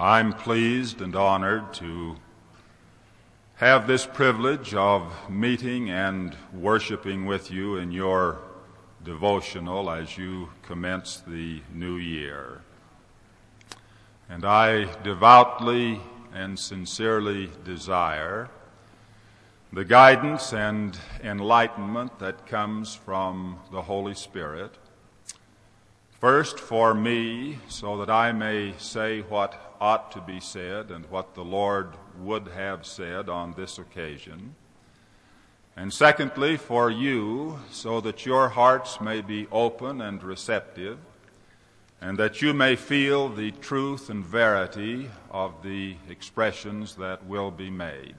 I'm pleased and honored to have this privilege of meeting and worshiping with you in your devotional as you commence the new year. And I devoutly and sincerely desire the guidance and enlightenment that comes from the Holy Spirit, first for me, so that I may say what ought to be said and what the Lord would have said on this occasion. And secondly, for you, so that your hearts may be open and receptive, and that you may feel the truth and verity of the expressions that will be made.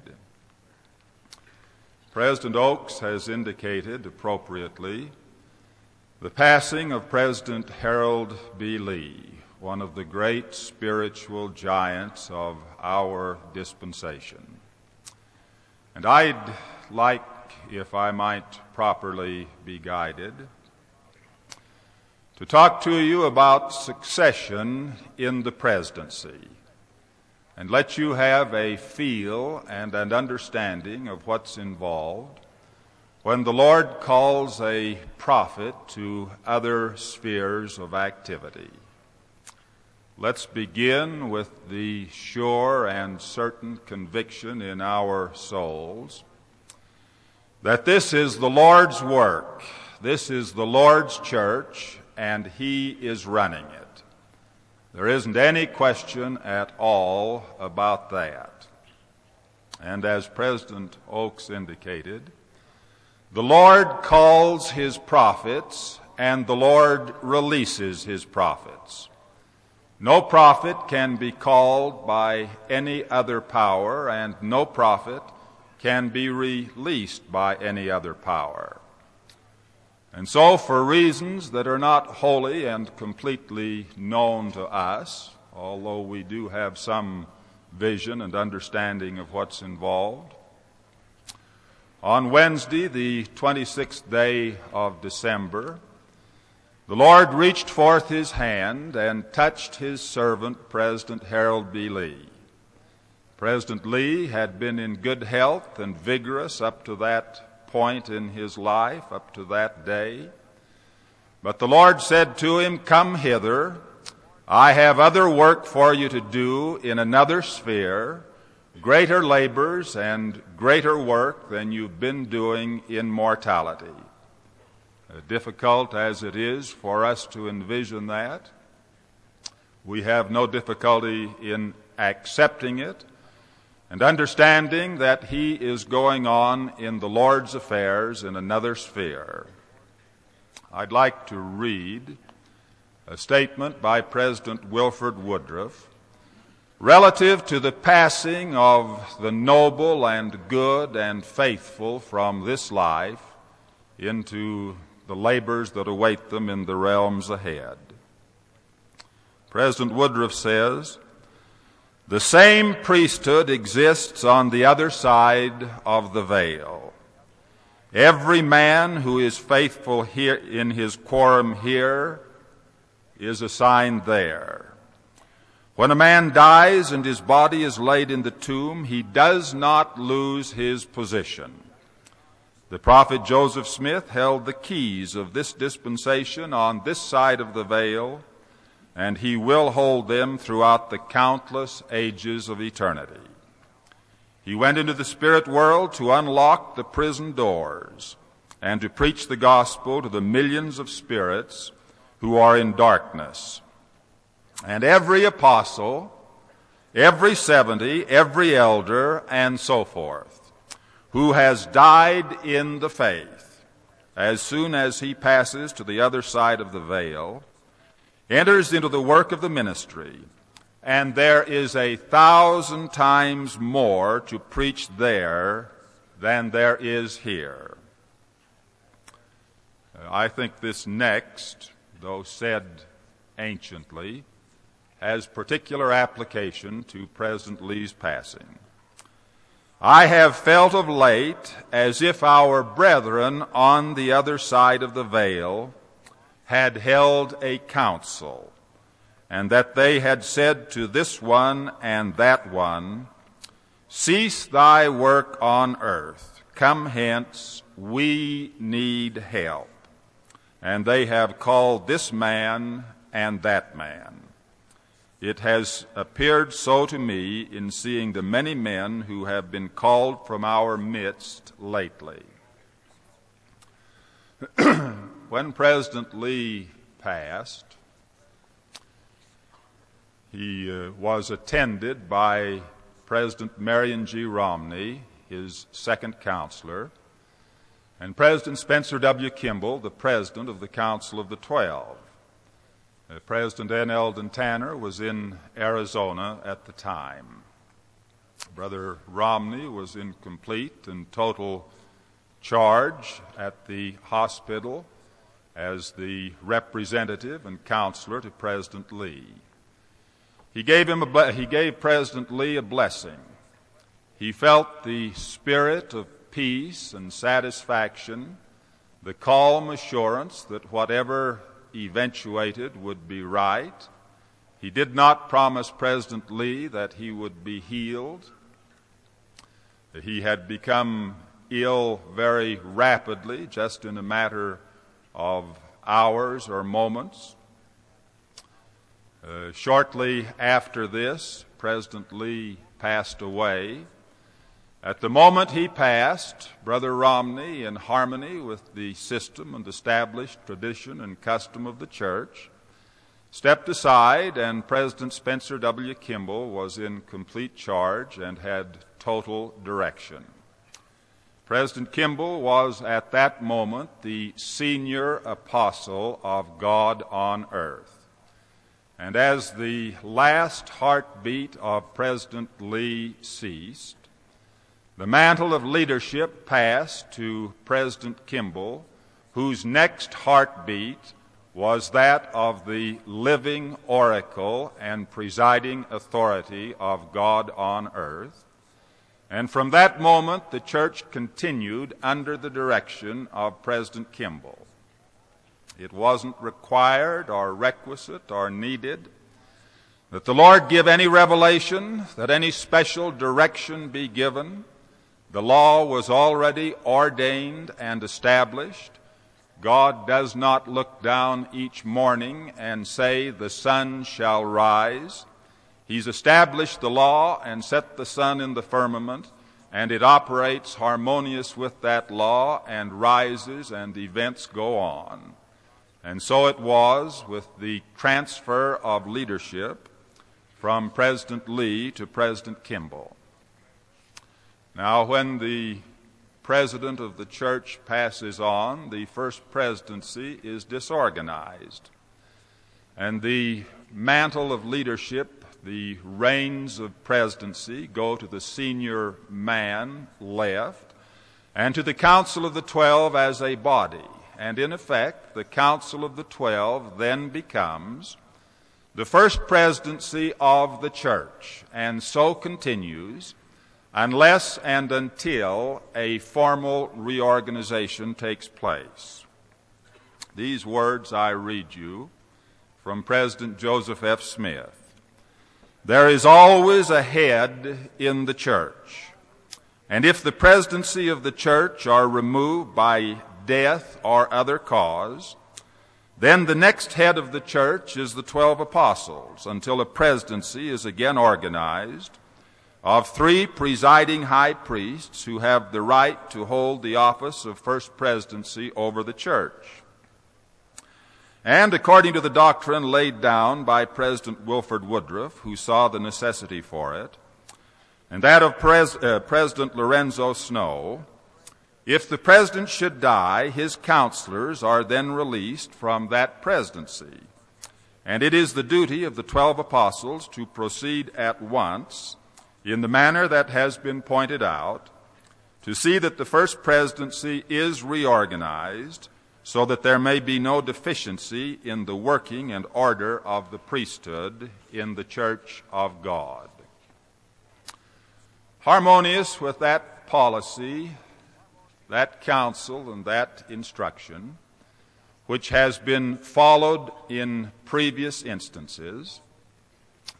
President Oaks has indicated appropriately the passing of President Harold B. Lee, one of the great spiritual giants of our dispensation. And I'd like, if I might properly be guided, to talk to you about succession in the presidency and let you have a feel and an understanding of what's involved when the Lord calls a prophet to other spheres of activity. Let's begin with the sure and certain conviction in our souls that this is the Lord's work, this is the Lord's church, and He is running it. There isn't any question at all about that. And as President Oaks indicated, the Lord calls His prophets and the Lord releases His prophets. No prophet can be called by any other power, and no prophet can be released by any other power. And so, for reasons that are not wholly and completely known to us, although we do have some vision and understanding of what's involved, on Wednesday, the 26th day of December, the Lord reached forth His hand and touched His servant, President Harold B. Lee. President Lee had been in good health and vigorous up to that point in his life, up to that day. But the Lord said to him, "Come hither. I have other work for you to do in another sphere, greater labors and greater work than you've been doing in mortality." Difficult as it is for us to envision that, we have no difficulty in accepting it and understanding that He is going on in the Lord's affairs in another sphere. I'd like to read a statement by President Wilford Woodruff relative to the passing of the noble and good and faithful from this life into the labors that await them in the realms ahead. President Woodruff says, "The same priesthood exists on the other side of the veil. Every man who is faithful here in his quorum here is assigned there. When a man dies and his body is laid in the tomb, he does not lose his position. The prophet Joseph Smith held the keys of this dispensation on this side of the veil, and he will hold them throughout the countless ages of eternity. He went into the spirit world to unlock the prison doors and to preach the gospel to the millions of spirits who are in darkness. And every apostle, every 70, every elder, and so forth, who has died in the faith, as soon as he passes to the other side of the veil, enters into the work of the ministry, and there is 1,000 times more to preach there than there is here." I think this next, though said anciently, has particular application to President Lee's passing. "I have felt of late as if our brethren on the other side of the veil had held a council and that they had said to this one and that one, "Cease thy work on earth, come hence, we need help." And they have called this man and that man. It has appeared so to me in seeing the many men who have been called from our midst lately. When President Lee passed, he was attended by President Marion G. Romney, his second counselor, and President Spencer W. Kimball, the president of the Council of the 12. President N. Eldon Tanner was in Arizona at the time. Brother Romney was in complete and total charge at the hospital as the representative and counselor to President Lee. He gave President Lee a blessing. He felt the spirit of peace and satisfaction, the calm assurance that whatever eventuated would be right. He did not promise President Lee that he would be healed. He had become ill very rapidly, just in a matter of hours or moments. Shortly after this, President Lee passed away. At the moment he passed, Brother Romney, in harmony with the system and established tradition and custom of the church, stepped aside, and President Spencer W. Kimball was in complete charge and had total direction. President Kimball was at that moment the senior apostle of God on earth. And as the last heartbeat of President Lee ceased, the mantle of leadership passed to President Kimball, whose next heartbeat was that of the living oracle and presiding authority of God on earth. And from that moment, the church continued under the direction of President Kimball. It wasn't required or requisite or needed that the Lord give any revelation, that any special direction be given. The law was already ordained and established. God does not look down each morning and say, "The sun shall rise." He's established the law and set the sun in the firmament, and it operates harmonious with that law and rises and events go on. And so it was with the transfer of leadership from President Lee to President Kimball. Now, when the president of the church passes on, the first presidency is disorganized. And the mantle of leadership, the reins of presidency, go to the senior man left and to the Council of the 12 as a body. And in effect, the Council of the 12 then becomes the first presidency of the church, and so continues unless and until a formal reorganization takes place. These words I read you from President Joseph F. Smith. There is always a head in the church, and if the presidency of the church are removed by death or other cause, then the next head of the church is the 12 apostles, until a presidency is again organized of 3 presiding high priests who have the right to hold the office of first presidency over the church. And according to the doctrine laid down by President Wilford Woodruff, who saw the necessity for it, and that of President Lorenzo Snow, if the president should die, his counselors are then released from that presidency. And it is the duty of the 12 apostles to proceed at once in the manner that has been pointed out, to see that the first presidency is reorganized so that there may be no deficiency in the working and order of the priesthood in the church of God. Harmonious with that policy, that counsel, and that instruction, which has been followed in previous instances,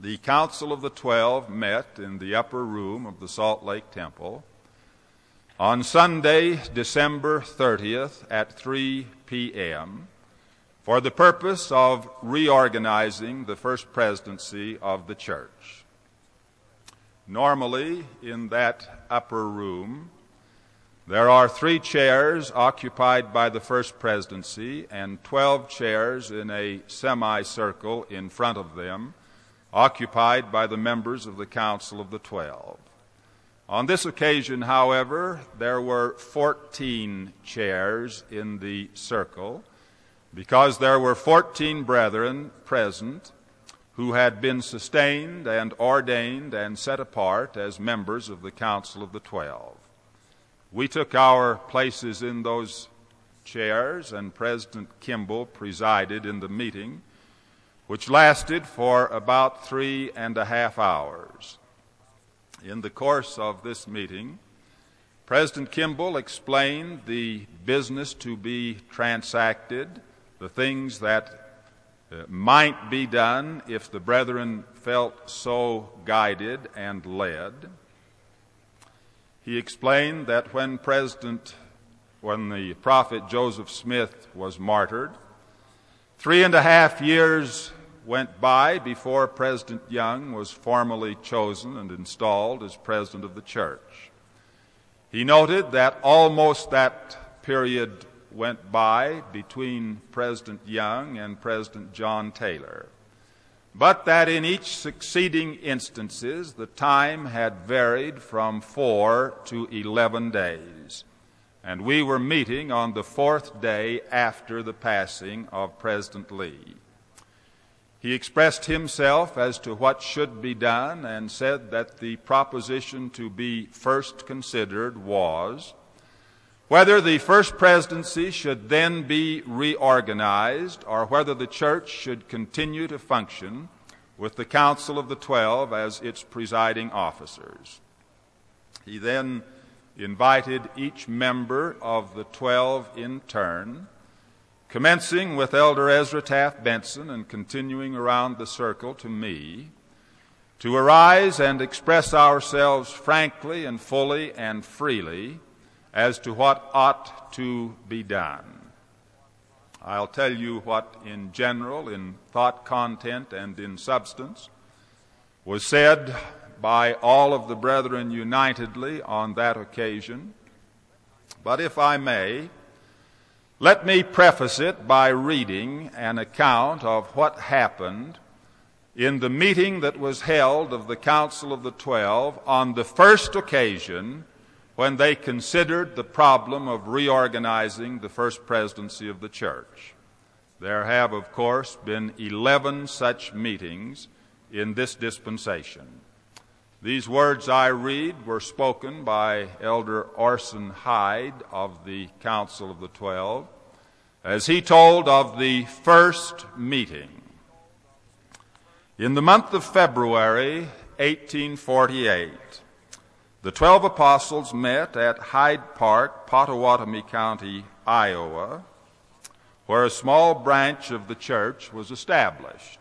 the Council of the 12 met in the upper room of the Salt Lake Temple on Sunday, December 30th at 3 p.m. for the purpose of reorganizing the First Presidency of the church. Normally, in that upper room, there are 3 chairs occupied by the First Presidency and 12 chairs in a semicircle in front of them, occupied by the members of the Council of the 12. On this occasion, however, there were 14 chairs in the circle because there were 14 brethren present who had been sustained and ordained and set apart as members of the Council of the 12. We took our places in those chairs, and President Kimball presided in the meeting, which lasted for about 3.5 hours. In the course of this meeting, President Kimball explained the business to be transacted, the things that might be done if the brethren felt so guided and led. He explained that when the prophet Joseph Smith was martyred, 3.5 years went by before President Young was formally chosen and installed as president of the church. He noted that almost that period went by between President Young and President John Taylor, but that in each succeeding instances the time had varied from 4 to 11 days, and we were meeting on the 4th day after the passing of President Lee. He expressed himself as to what should be done and said that the proposition to be first considered was whether the First Presidency should then be reorganized or whether the church should continue to function with the Council of the 12 as its presiding officers. He then invited each member of the 12 in turn, commencing with Elder Ezra Taft Benson and continuing around the circle to me, to arise and express ourselves frankly and fully and freely as to what ought to be done. I'll tell you what in general, in thought content and in substance, was said by all of the brethren unitedly on that occasion. But if I may, let me preface it by reading an account of what happened in the meeting that was held of the Council of the 12 on the first occasion when they considered the problem of reorganizing the First Presidency of the church. There have, of course, been 11 such meetings in this dispensation. These words I read were spoken by Elder Orson Hyde of the Council of the 12 as he told of the first meeting. In the month of February 1848, the 12 apostles met at Hyde Park, Pottawatomie County, Iowa, where a small branch of the church was established.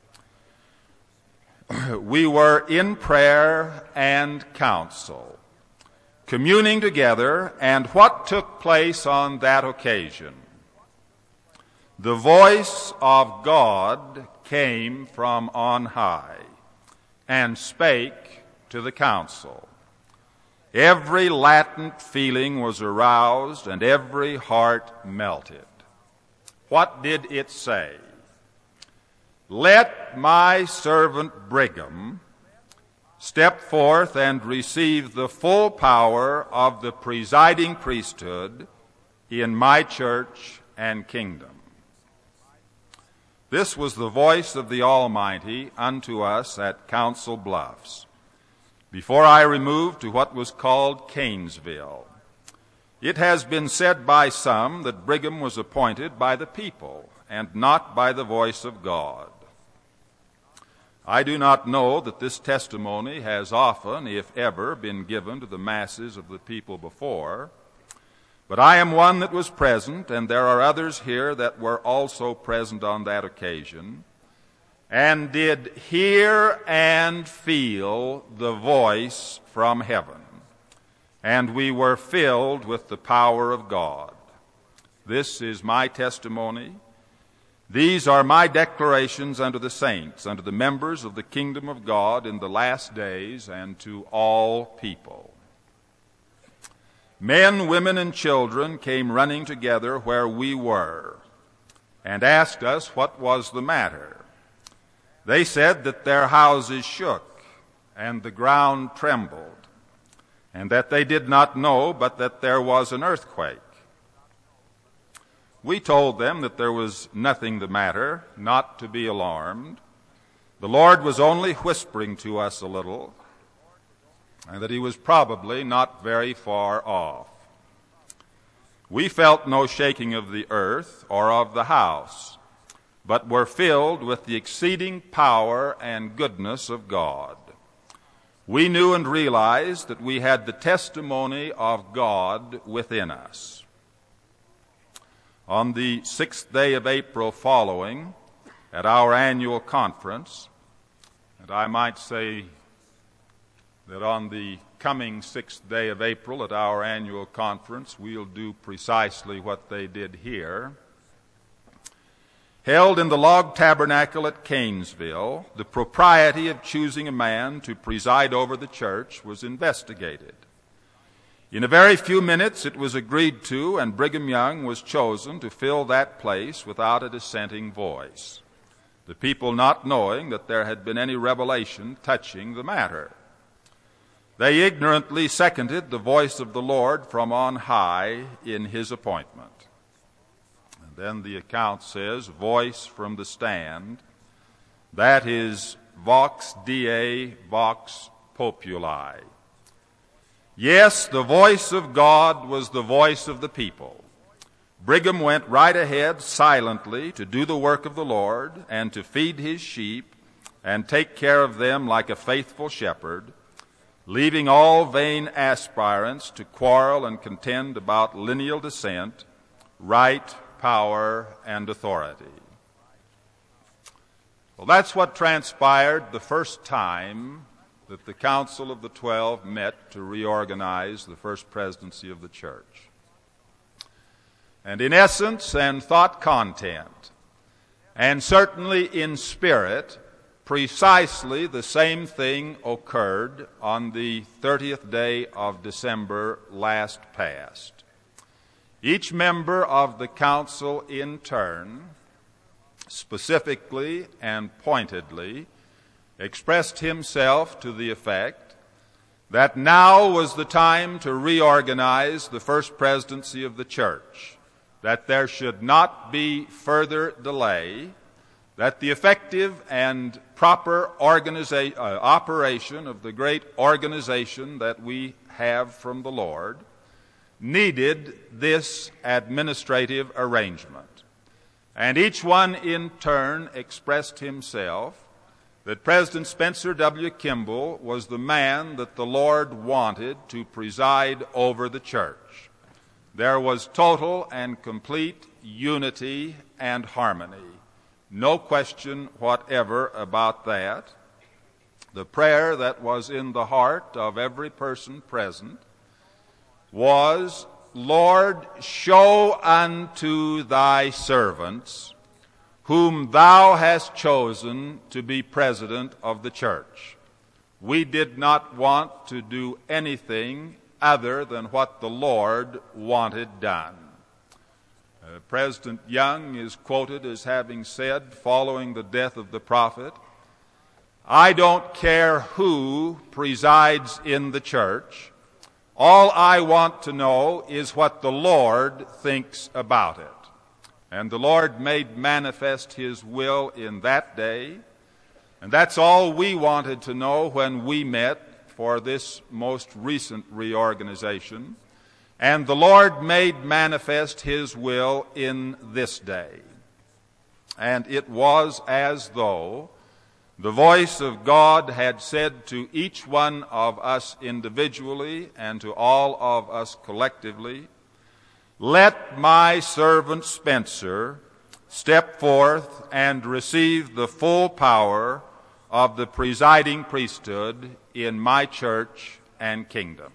We were in prayer and counsel, communing together, and what took place on that occasion? The voice of God came from on high and spake to the council. Every latent feeling was aroused and every heart melted. What did it say? Let my servant Brigham step forth and receive the full power of the presiding priesthood in my church and kingdom. This was the voice of the Almighty unto us at Council Bluffs, before I removed to what was called Canesville. It has been said by some that Brigham was appointed by the people and not by the voice of God. I do not know that this testimony has often, if ever, been given to the masses of the people before, but I am one that was present, and there are others here that were also present on that occasion, and did hear and feel the voice from heaven, and we were filled with the power of God. This is my testimony. These are my declarations unto the saints, unto the members of the kingdom of God in the last days, and to all people. Men, women, and children came running together where we were, and asked us what was the matter. They said that their houses shook, and the ground trembled, and that they did not know but that there was an earthquake. We told them that there was nothing the matter, not to be alarmed. The Lord was only whispering to us a little, and that he was probably not very far off. We felt no shaking of the earth or of the house, but were filled with the exceeding power and goodness of God. We knew and realized that we had the testimony of God within us. On the 6th day of April following, at our annual conference, and I might say that on the coming 6th day of April at our annual conference, we'll do precisely what they did here. Held in the log tabernacle at Canesville, the propriety of choosing a man to preside over the church was investigated. In a very few minutes it was agreed to, and Brigham Young was chosen to fill that place without a dissenting voice, the people not knowing that there had been any revelation touching the matter. They ignorantly seconded the voice of the Lord from on high in his appointment. And then the account says, voice from the stand, that is vox Dei, vox populi. Yes, the voice of God was the voice of the people. Brigham went right ahead silently to do the work of the Lord and to feed his sheep and take care of them like a faithful shepherd, leaving all vain aspirants to quarrel and contend about lineal descent, right, power, and authority. Well, that's what transpired the first time that the Council of the 12 met to reorganize the first presidency of the church. And in essence and thought content, and certainly in spirit, precisely the same thing occurred on the 30th day of December last past. Each member of the council in turn, specifically and pointedly, expressed himself to the effect that now was the time to reorganize the first presidency of the church, that there should not be further delay, that the effective and proper operation of the great organization that we have from the Lord needed this administrative arrangement. And each one in turn expressed himself that President Spencer W. Kimball was the man that the Lord wanted to preside over the church. There was total and complete unity and harmony. No question whatever about that. The prayer that was in the heart of every person present was, Lord, show unto thy servants whom thou hast chosen to be president of the church. We did not want to do anything other than what the Lord wanted done. President Young is quoted as having said, following the death of the prophet, I don't care who presides in the church. All I want to know is what the Lord thinks about it. And the Lord made manifest his will in that day. And that's all we wanted to know when we met for this most recent reorganization. And the Lord made manifest his will in this day. And it was as though the voice of God had said to each one of us individually and to all of us collectively, let my servant Spencer step forth and receive the full power of the presiding priesthood in my church and kingdom.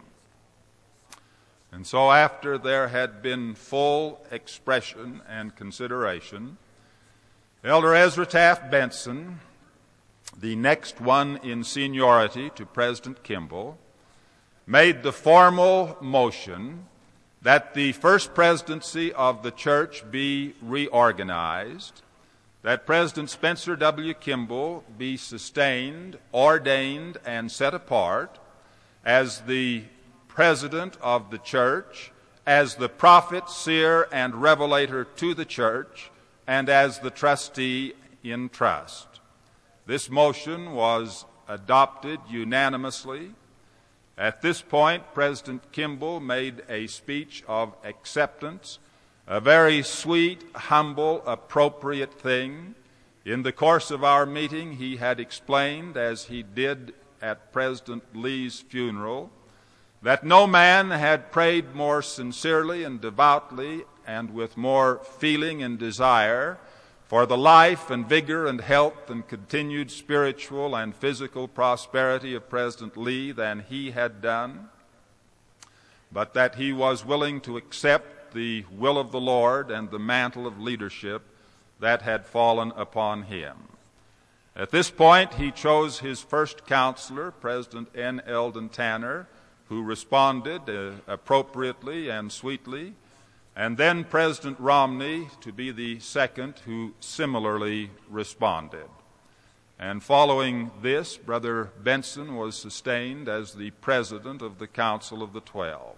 And so after there had been full expression and consideration, Elder Ezra Taft Benson, the next one in seniority to President Kimball, made the formal motion that the first presidency of the church be reorganized, that President Spencer W. Kimball be sustained, ordained, and set apart as the president of the church, as the prophet, seer, and revelator to the church, and as the trustee in trust. This motion was adopted unanimously. At this point, President Kimball made a speech of acceptance, a very sweet, humble, appropriate thing. In the course of our meeting, he had explained, as he did at President Lee's funeral, that no man had prayed more sincerely and devoutly and with more feeling and desire for the life and vigor and health and continued spiritual and physical prosperity of President Lee than he had done, but that he was willing to accept the will of the Lord and the mantle of leadership that had fallen upon him. At this point, he chose his first counselor, President N. Eldon Tanner, who responded appropriately and sweetly, and then President Romney to be the second who similarly responded. And following this, Brother Benson was sustained as the president of the Council of the 12.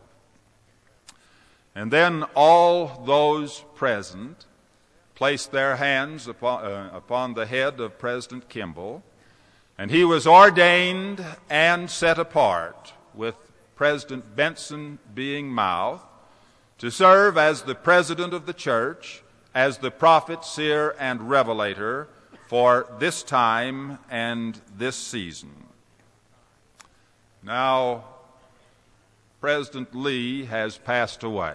And then all those present placed their hands upon the head of President Kimball, and he was ordained and set apart, with President Benson being mouth, to serve as the president of the church, as the prophet, seer, and revelator for this time and this season. Now, President Lee has passed away.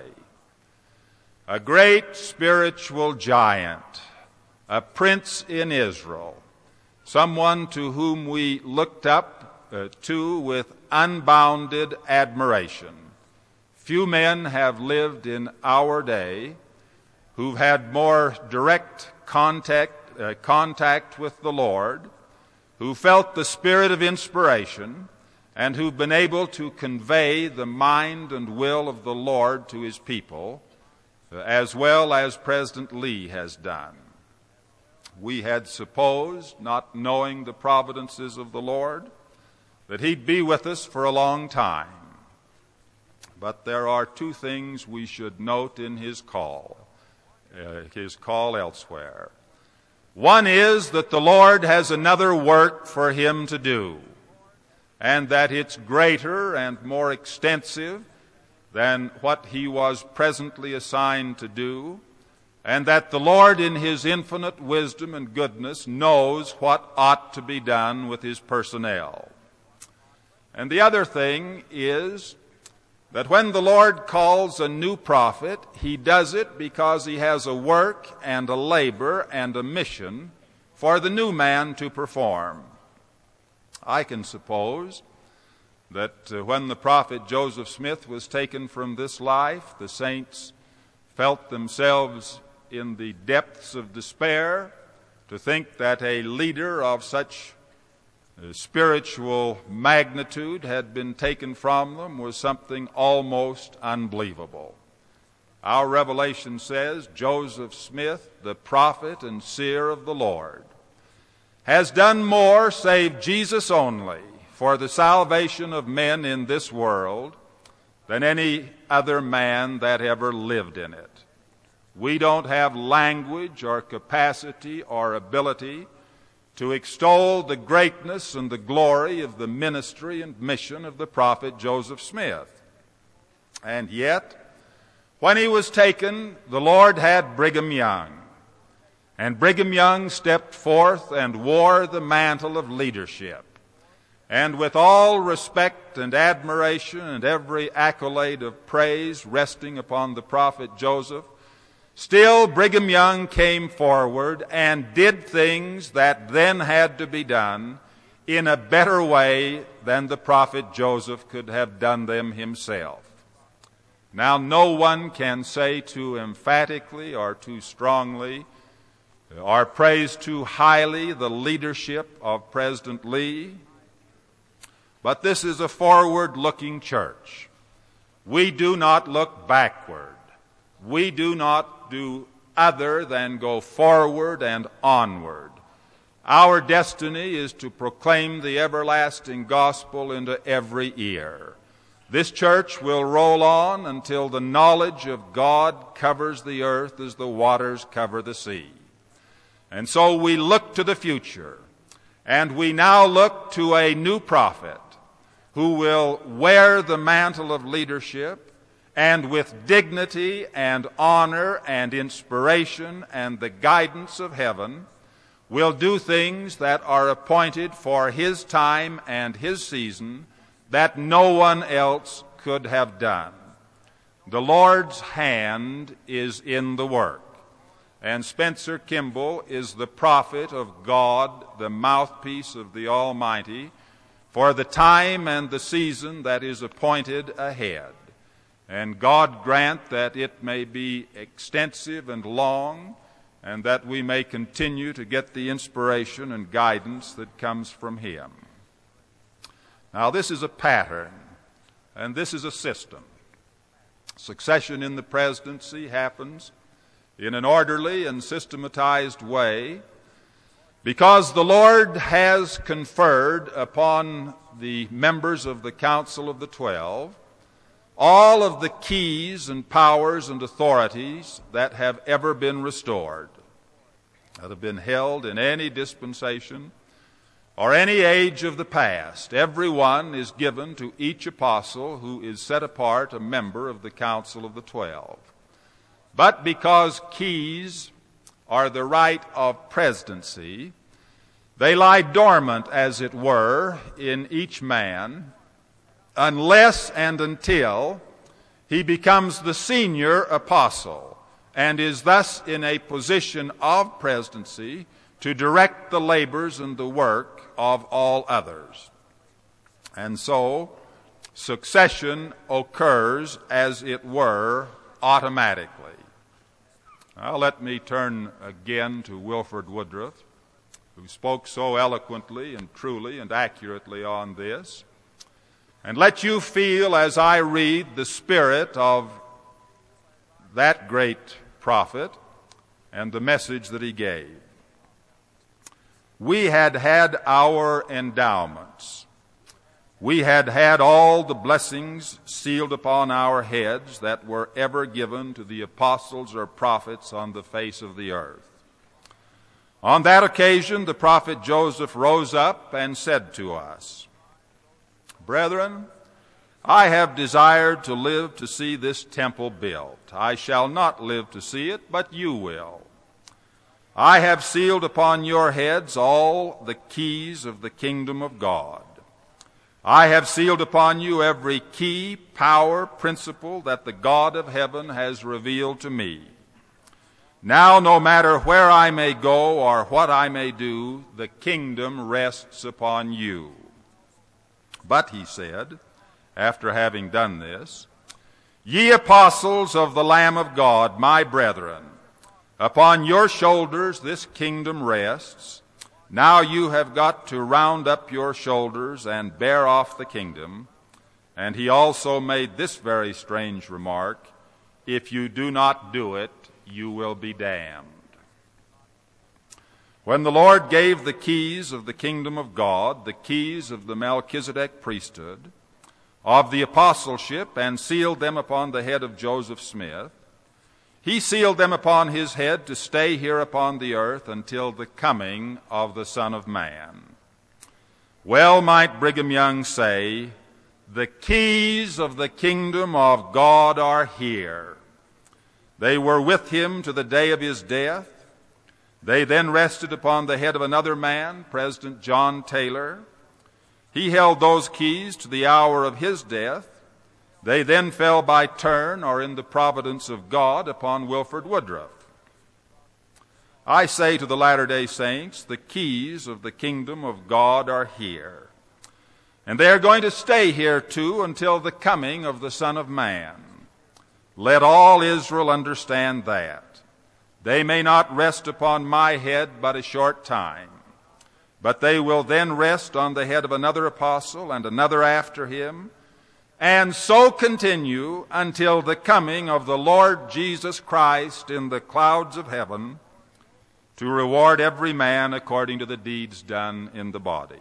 A great spiritual giant, a prince in Israel, someone to whom we looked up to with unbounded admiration. Few men have lived in our day who've had more direct contact with the Lord, who felt the spirit of inspiration, and who've been able to convey the mind and will of the Lord to his people, as well as President Lee has done. We had supposed, not knowing the providences of the Lord, that he'd be with us for a long time. But there are two things we should note in his call elsewhere. One is that the Lord has another work for him to do, and that it's greater and more extensive than what he was presently assigned to do, and that the Lord in his infinite wisdom and goodness knows what ought to be done with his personnel. And the other thing is that when the Lord calls a new prophet, he does it because he has a work and a labor and a mission for the new man to perform. I can suppose that when the prophet Joseph Smith was taken from this life, the saints felt themselves in the depths of despair to think that a leader of such spiritual magnitude had been taken from them was something almost unbelievable. Our revelation says Joseph Smith, the prophet and seer of the Lord, has done more, save Jesus only, for the salvation of men in this world than any other man that ever lived in it. We don't have language or capacity or ability to extol the greatness and the glory of the ministry and mission of the prophet Joseph Smith. And yet, when he was taken, the Lord had Brigham Young. And Brigham Young stepped forth and wore the mantle of leadership. And with all respect and admiration and every accolade of praise resting upon the prophet Joseph, Still, Brigham Young came forward and did things that then had to be done in a better way than the prophet Joseph could have done them himself. Now, no one can say too emphatically or too strongly or praise too highly the leadership of President Lee, but this is a forward-looking church. We do not look backward. We do not do other than go forward and onward. Our destiny is to proclaim the everlasting gospel into every ear. This church will roll on until the knowledge of God covers the earth as the waters cover the sea. And so we look to the future, and we now look to a new prophet who will wear the mantle of leadership and with dignity and honor and inspiration and the guidance of heaven will do things that are appointed for his time and his season that no one else could have done. The Lord's hand is in the work, and Spencer Kimball is the prophet of God, the mouthpiece of the Almighty, for the time and the season that is appointed ahead. And God grant that it may be extensive and long, and that we may continue to get the inspiration and guidance that comes from him. Now, this is a pattern, and this is a system. Succession in the presidency happens in an orderly and systematized way because the Lord has conferred upon the members of the Council of the 12 all of the keys and powers and authorities that have ever been restored, that have been held in any dispensation or any age of the past. Every one is given to each apostle who is set apart a member of the Council of the 12. But because keys are the right of presidency, they lie dormant, as it were, in each man, unless and until he becomes the senior apostle and is thus in a position of presidency to direct the labors and the work of all others. And so, succession occurs, as it were, automatically. Now, let me turn again to Wilford Woodruff, who spoke so eloquently and truly and accurately on this, and let you feel, as I read, the spirit of that great prophet and the message that he gave. We had had our endowments. We had had all the blessings sealed upon our heads that were ever given to the apostles or prophets on the face of the earth. On that occasion, the prophet Joseph rose up and said to us, "Brethren, I have desired to live to see this temple built. I shall not live to see it, but you will. I have sealed upon your heads all the keys of the kingdom of God. I have sealed upon you every key, power, principle that the God of heaven has revealed to me. Now, no matter where I may go or what I may do, the kingdom rests upon you." But he said, after having done this, "Ye apostles of the Lamb of God, my brethren, upon your shoulders this kingdom rests. Now you have got to round up your shoulders and bear off the kingdom." And he also made this very strange remark, "If you do not do it, you will be damned." When the Lord gave the keys of the kingdom of God, the keys of the Melchizedek priesthood, of the apostleship, and sealed them upon the head of Joseph Smith, he sealed them upon his head to stay here upon the earth until the coming of the Son of Man. Well might Brigham Young say, "The keys of the kingdom of God are here." They were with him to the day of his death. They then rested upon the head of another man, President John Taylor. He held those keys to the hour of his death. They then fell by turn, or in the providence of God, upon Wilford Woodruff. I say to the Latter-day Saints, the keys of the kingdom of God are here. And they are going to stay here too until the coming of the Son of Man. Let all Israel understand that. They may not rest upon my head but a short time, but they will then rest on the head of another apostle and another after him, and so continue until the coming of the Lord Jesus Christ in the clouds of heaven, to reward every man according to the deeds done in the body.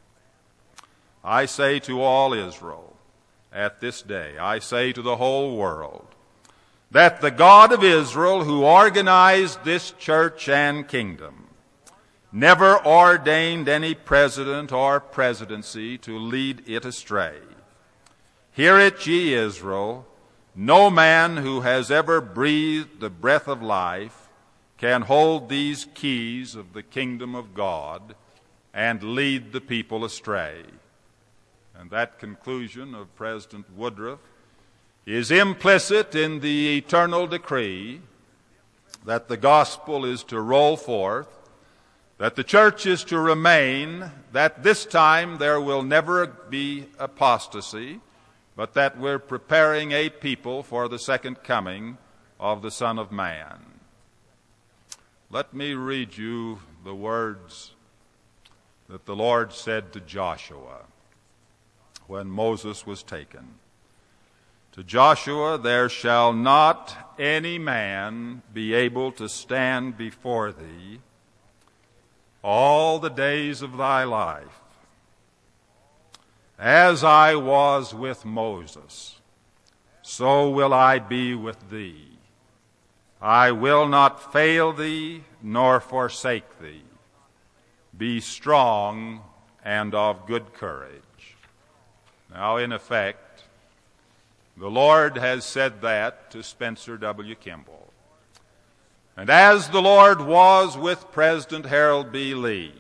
I say to all Israel at this day, I say to the whole world, that the God of Israel, who organized this church and kingdom, never ordained any president or presidency to lead it astray. Hear it, ye Israel, no man who has ever breathed the breath of life can hold these keys of the kingdom of God and lead the people astray. And that conclusion of President Woodruff is implicit in the eternal decree that the gospel is to roll forth, that the church is to remain, that this time there will never be apostasy, but that we're preparing a people for the second coming of the Son of Man. Let me read you the words that the Lord said to Joshua when Moses was taken. To Joshua, there shall not any man be able to stand before thee all the days of thy life. As I was with Moses, so will I be with thee. I will not fail thee nor forsake thee. Be strong and of good courage. Now, in effect, the Lord has said that to Spencer W. Kimball. And as the Lord was with President Harold B. Lee,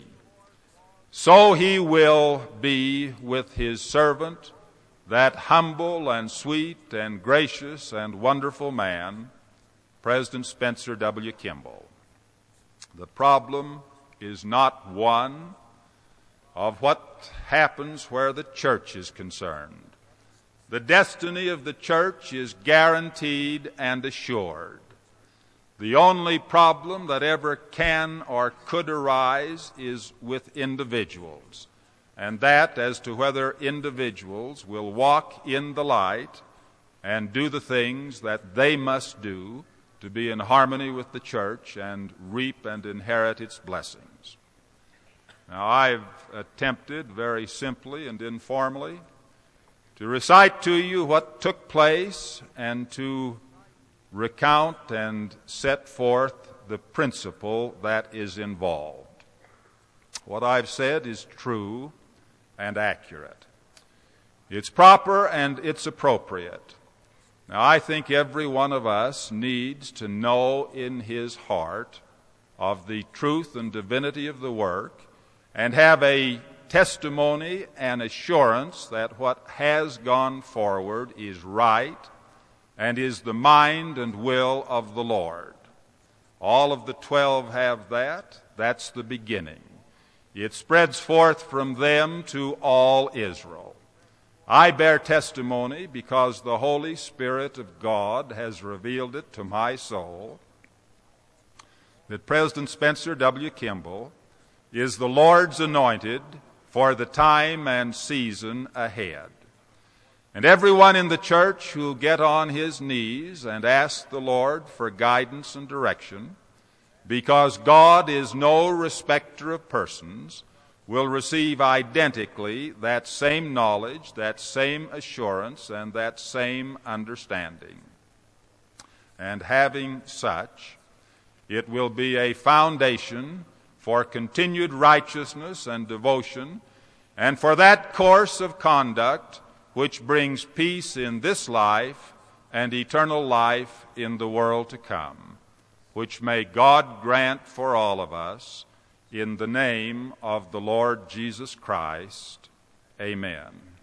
so he will be with his servant, that humble and sweet and gracious and wonderful man, President Spencer W. Kimball. The problem is not one of what happens where the church is concerned. The destiny of the church is guaranteed and assured. The only problem that ever can or could arise is with individuals, and that as to whether individuals will walk in the light and do the things that they must do to be in harmony with the church and reap and inherit its blessings. Now, I've attempted very simply and informally to recite to you what took place and to recount and set forth the principle that is involved. What I've said is true and accurate. It's proper and it's appropriate. Now, I think every one of us needs to know in his heart of the truth and divinity of the work and have a testimony and assurance that what has gone forward is right and is the mind and will of the Lord. All of the 12 have that. That's the beginning. It spreads forth from them to all Israel. I bear testimony because the Holy Spirit of God has revealed it to my soul that President Spencer W. Kimball is the Lord's anointed for the time and season ahead. And everyone in the church who'll get on his knees and ask the Lord for guidance and direction, because God is no respecter of persons, will receive identically that same knowledge, that same assurance, and that same understanding. And having such, it will be a foundation for continued righteousness and devotion, and for that course of conduct which brings peace in this life and eternal life in the world to come, which may God grant for all of us, in the name of the Lord Jesus Christ. Amen.